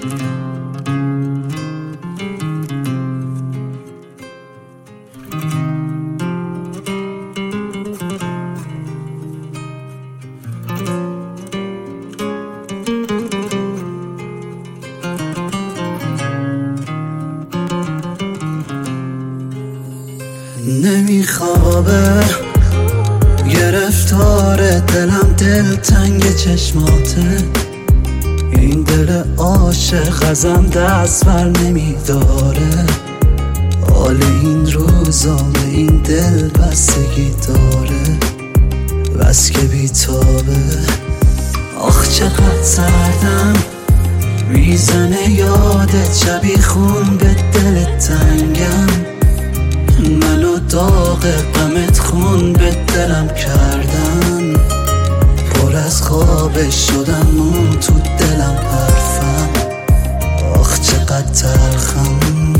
نمیخوابه گرفتار دلم، دل تنگ چشماته، این دل عاشق ازم دست بر نمیداره، حال این روزا به این دل بستگی داره، بس که بیتابه. آخ چقدر سردم میزنه یادت، شبی خون به دل تنگم، منو داغ غمت خون به دلم کردن، پر از خواب شدم مون تو دلم حرفم، آخ چقدر تلخم.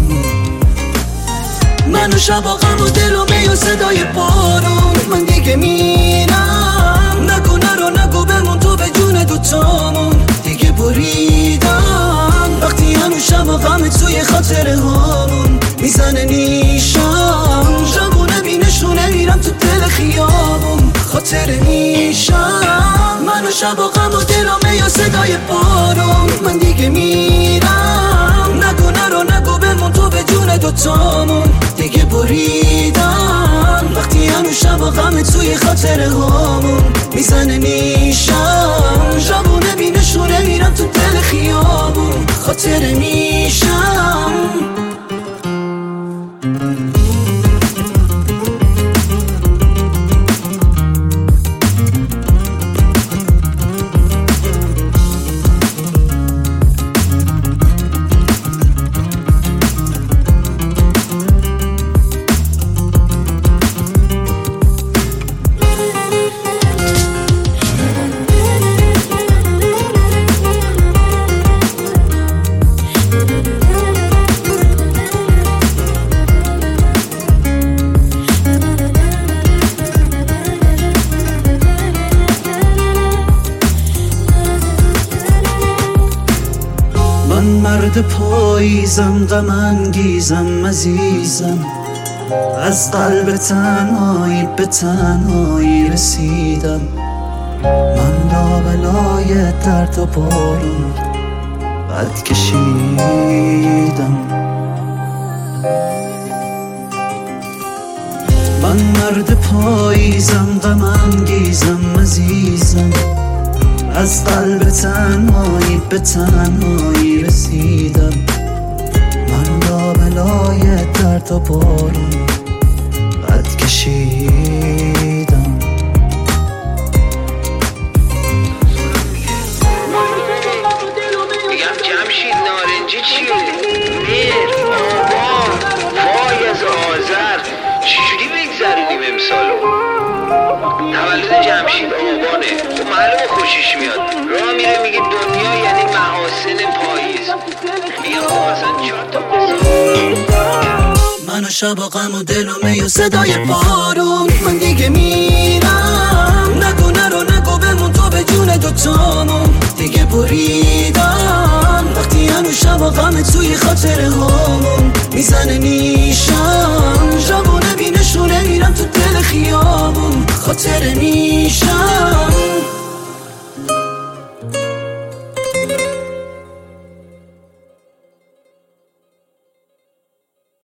منو شب و غم و دل و می و صدای بارون، من دیگه میرم، نگو نرو نگو بمون تو به جون دوتامون، دیگه بریدم وقتی هنو شب و غم توی خاطره هامون میزنه نیشم، جمونه بینشونه میرم تو دل خیابون، خاطره میشم. منو شب و غم و دل و می و صدای بارون، من دیگه میرم، نگو نرو نگو بمون تو به جون دوتامون، دیگه بریدم وقتی هنو شب و غم توی خاطره هامون میزنه نیشم، جمونه بینشونه میرم تو دل خیابون، خاطره میشم. من مرد پاییزم، غم انگیزم، عزیزم، از قلب تنهایی به تنهایی رسیدم، من لابلای درد و بارون قد کشیدم. من مرد پاییزم، غم انگیزم، عزیزم، از قلب تنهایی به تنهایی رسیدم، من لابلای درد و بارون قد کشیدم. میگم جمشید نارنجی چیه؟ میر، آبان، وای از آذر، چجوری بگذرونیم امسالو؟ تولد جمشید آبانه، خب معلومه خوشش میاد، راه میره میگه دنیا یعنی محاسن پاییز، میگم خب اصلا 4 تا منو شب و غم و دل و می و صدای بارون، من دیگه میرم، نگو نرو نگو بمون تو به جون دوتامون، دیگه بریدم وقتی هنو شب و غم توی خاطره هامون میزنه نیشم، جوونه بینشونه میرم تو دل خیابون، خاطره میشم.